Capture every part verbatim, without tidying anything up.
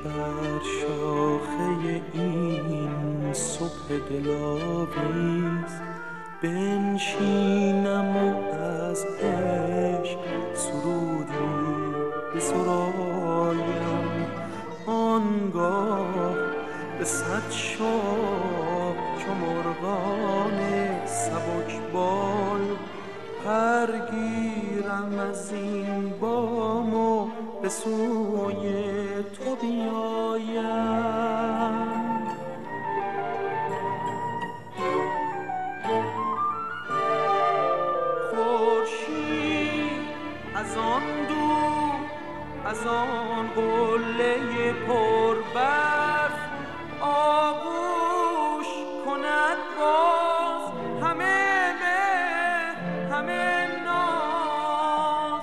بر شاخه این صبح دلاویز بنشینم و از عشق سرودی بسرایم، آنگاه به صد شاه چو مرغان سبکبال پرگیرم از این بام و به سوی تو بیایم. خورشید از آن دور، از آن قله پربرف آغوش کند باز همه مهر همه ناز.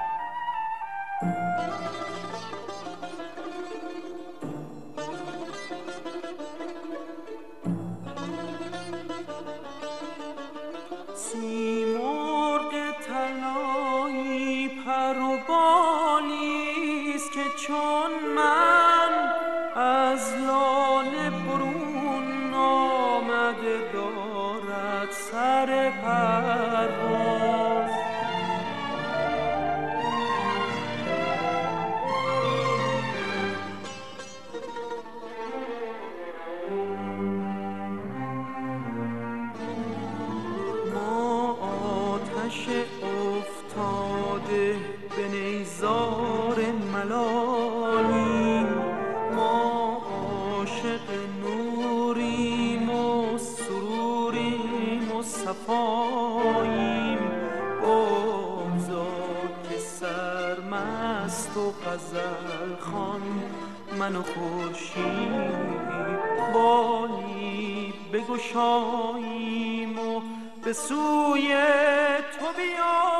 سیمرغ طلایی پر و بالیست که چون من از لانه برون آمده دارد سر پرواز. ما آتش افتاده به نیزار ملالیم، ما عاشق نوریم و سروریم و صفاییم، بگذار که سرمست و غزل خوان من و خورشید بالی بگشاییم و به سوی تو بیاییم.